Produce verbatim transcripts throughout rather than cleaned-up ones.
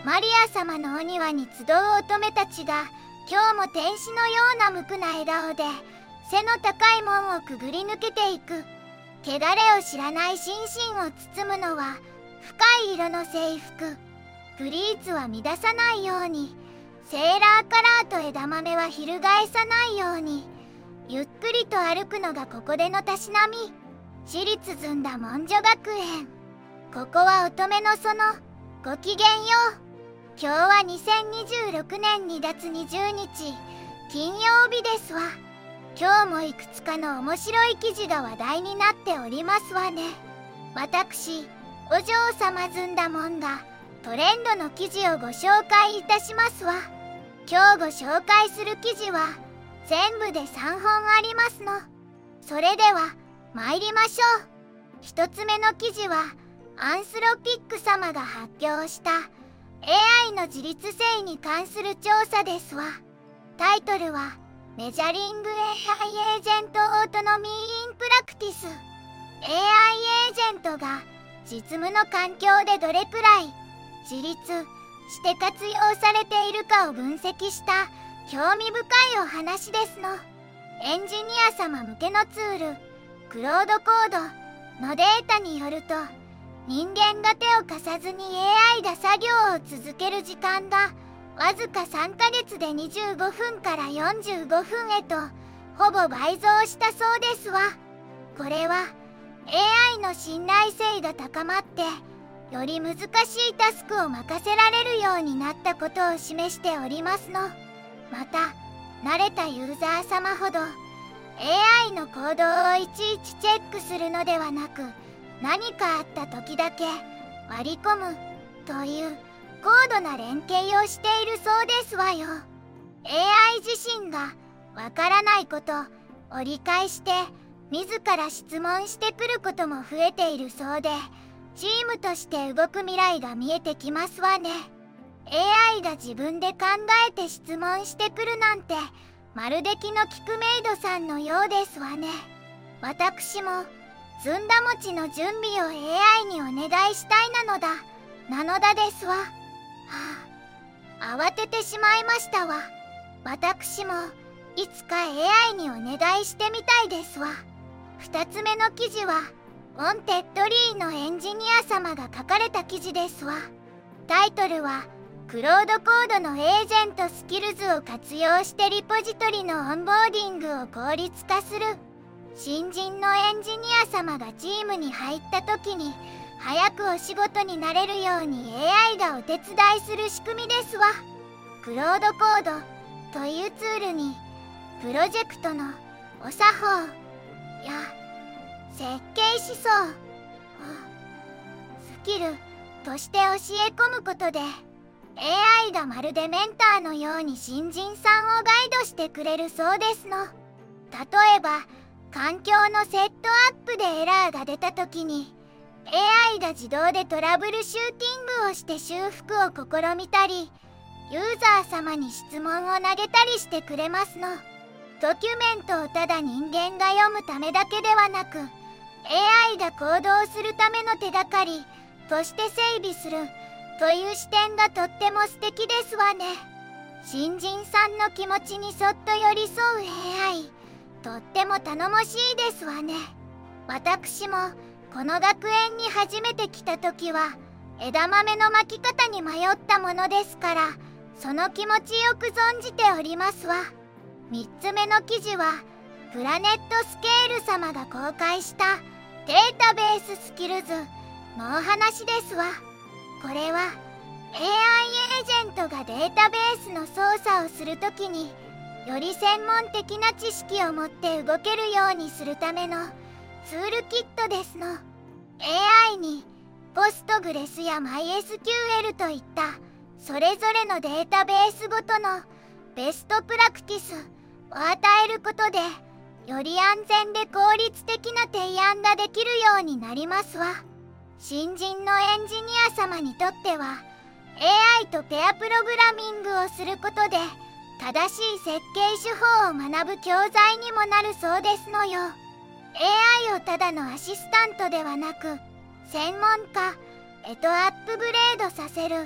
マリア様のお庭に集う乙女たちが今日も天使のような無垢な笑顔で背の高い門をくぐり抜けていく。汚れを知らない心身を包むのは深い色の制服。プリーツは乱さないように、セーラーカラーと枝豆は翻さないように、ゆっくりと歩くのがここでのたしなみ。私立ずんだ文女学園。ここは乙女の園。ごきげんよう。今日はにせんにじゅうろくねんにがつにじゅうにち金曜日ですわ。今日もいくつかの面白い記事が話題になっておりますわね。私お嬢様ずんだもんがトレンドの記事をご紹介いたしますわ。今日ご紹介する記事は全部でさんほんありますの。それでは参りましょう。ひとつめの記事はアンスロピック様が発表した エーアイ の自律性に関する調査ですわ。タイトルはメジャリング エーアイ エージェントオートノミーインプラクティス。 エーアイ エージェントが実務の環境でどれくらい自立して活用されているかを分析した興味深いお話ですの。エンジニア様向けのツールクロードコードのデータによると、人間が手を貸さずに エーアイ が作業を続ける時間がわずかさんかげつでにじゅうごふんからよんじゅうごふんへとほぼ倍増したそうですわ。これは エーアイ の信頼性が高まってより難しいタスクを任せられるようになったことを示しておりますの。また慣れたユーザー様ほど エーアイ の行動をいちいちチェックするのではなく、何かあった時だけ割り込むという高度な連携をしているそうですわよ。 エーアイ 自身がわからないことを理解して自ら質問してくることも増えているそうで、チームとして動く未来が見えてきますわね。 エーアイ が自分で考えて質問してくるなんてまるで気の利くメイドさんのようですわね。私もずんだ餅の準備を エーアイ にお願いしたいなのだなのだですわ。はあ、慌ててしまいましたわ。私もいつか エーアイ にお願いしてみたいですわ。ふたつめの記事はウォンテッドリーのエンジニア様が書かれた記事ですわ。タイトルはクロードコードのエージェントスキルズを活用してリポジトリのオンボーディングを効率化する。新人のエンジニア様がチームに入った時に早くお仕事になれるように エーアイ がお手伝いする仕組みですわ。クロードコードというツールにプロジェクトのお作法や設計思想をスキルとして教え込むことで エーアイ がまるでメンターのように新人さんをガイドしてくれるそうですの。例えば環境のセットアップでエラーが出た時に エーアイ が自動でトラブルシューティングをして修復を試みたり、ユーザー様に質問を投げたりしてくれますの。ドキュメントをただ人間が読むためだけではなく、エーアイ が行動するための手がかりとして整備するという視点がとっても素敵ですわね。新人さんの気持ちにそっと寄り添う エーアイ、とっても頼もしいですわね。私もこの学園に初めて来た時は枝豆の巻き方に迷ったものですから、その気持ちよく存じておりますわ。みっつめの記事はプラネットスケール様が公開したデータベーススキルズのお話ですわ。これは エーアイ エージェントがデータベースの操作をするときにより専門的な知識を持って動けるようにするためのツールキットですの。 エーアイ にポストグレスや マイエスキューエル といったそれぞれのデータベースごとのベストプラクティスを与えることでより安全で効率的な提案ができるようになりますわ。新人のエンジニア様にとっては エーアイ とペアプログラミングをすることで正しい設計手法を学ぶ教材にもなるそうですのよ。 エーアイ をただのアシスタントではなく専門家へとアップグレードさせる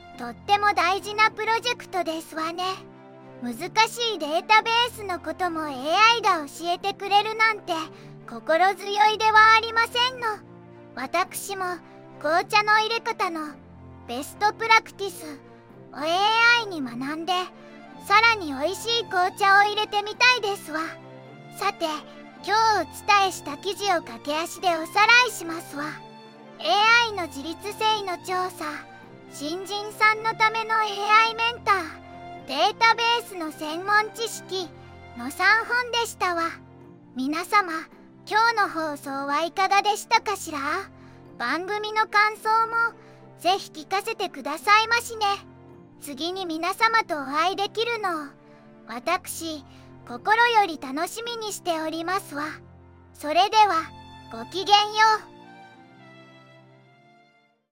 とっても大事なプロジェクトですわね。難しいデータベースのことも エーアイ が教えてくれるなんて心強いではありませんの。私も紅茶の入れ方のベストプラクティスを エーアイ に学んで、さらに美味しい紅茶を入れてみたいですわ。さて、今日お伝えした記事を駆け足でおさらいしますわ。 エーアイ の自律性の調査、新人さんのための エーアイ メンター、データベースの専門知識のさんほんでしたわ。皆様、今日の放送はいかがでしたかしら。番組の感想もぜひ聞かせてくださいましね。次に皆様とお会いできるのを私心より楽しみにしておりますわ。それではごきげんよう。